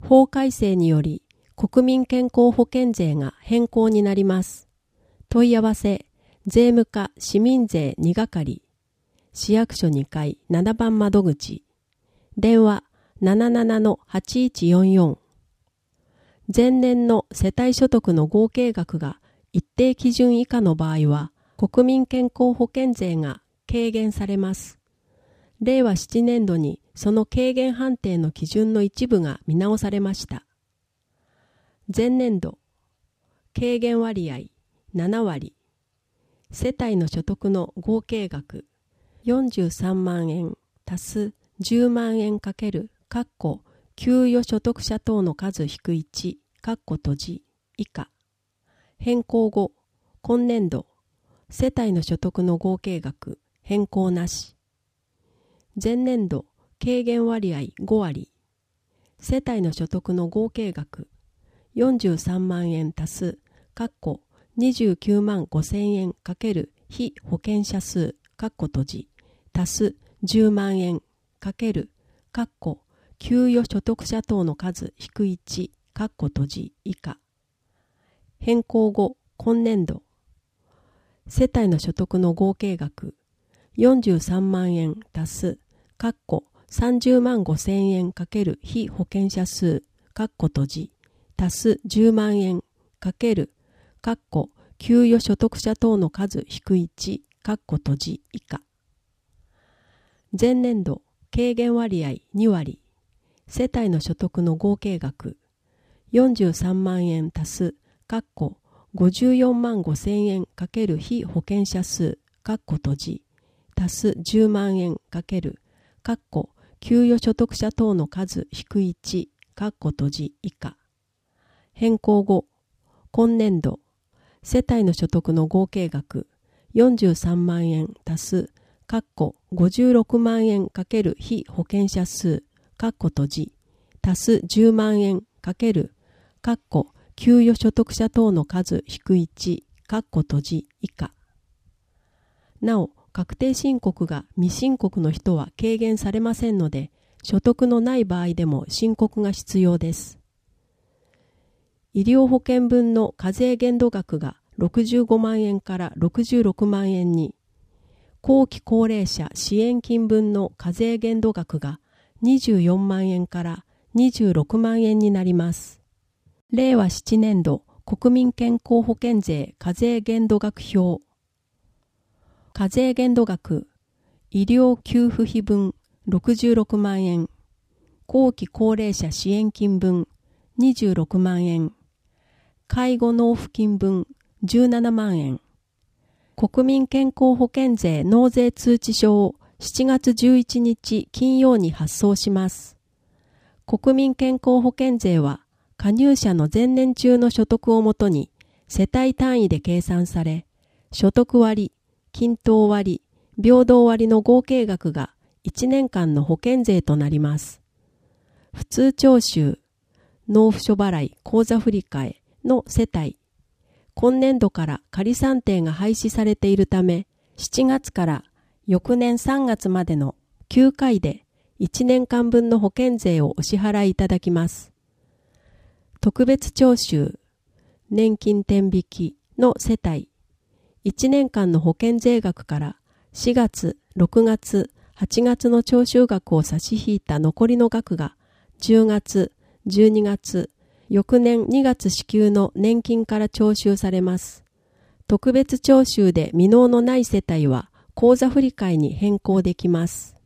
法改正により国民健康保険税が変更になります。問い合わせ、税務課市民税2係、市役所2階7番窓口、電話77-8144。前年の世帯所得の合計額が一定基準以下の場合は、国民健康保険税が軽減されます。令和7年度にその軽減判定の基準の一部が見直されました。前年度、軽減割合7割、世帯の所得の合計額43万円足す10万円かける給与所得者等の数引く1以下。変更後、今年度、世帯の所得の合計額変更なし。前年度、軽減割合5割。世帯の所得の合計額43万円足す29万5千円かける被保険者数足す10万円かける給与所得者等の数引く1以下。変更後、今年度、世帯の所得の合計額43万円足す30万5千円かける被保険者数足す10万円かける給与所得者等の数引く1以下。前年度、軽減割合2割。世帯の所得の合計額43万円足す54万5千円かける被保険者数足す10万円かける給与所得者等の数引く1以下。変更後、今年度、世帯の所得の合計額43万円足す56万円かける被保険者数足す10万円かける給与所得者等の数引く1以下。なお、確定申告が未申告の人は軽減されませんので、所得のない場合でも申告が必要です。医療保険分の課税限度額が65万円から66万円に、後期高齢者支援金分の課税限度額が24万円から26万円になります。令和7年度国民健康保険税課税限度額表。課税限度額、医療給付費分66万円、後期高齢者支援金分26万円、介護納付金分17万円。国民健康保険税納税通知書を7月11日金曜に発送します。国民健康保険税は加入者の前年中の所得をもとに世帯単位で計算され、所得割、均等割、平等割の合計額が1年間の保険税となります。普通徴収、納付書払い、口座振替の世帯、今年度から仮算定が廃止されているため、7月から翌年3月までの9回で1年間分の保険税をお支払いいただきます。特別徴収、年金天引きの世帯、1年間の保険税額から4月、6月、8月の徴収額を差し引いた残りの額が10月、12月、翌年2月支給の年金から徴収されます。特別徴収で未納のない世帯は口座振替に変更できます。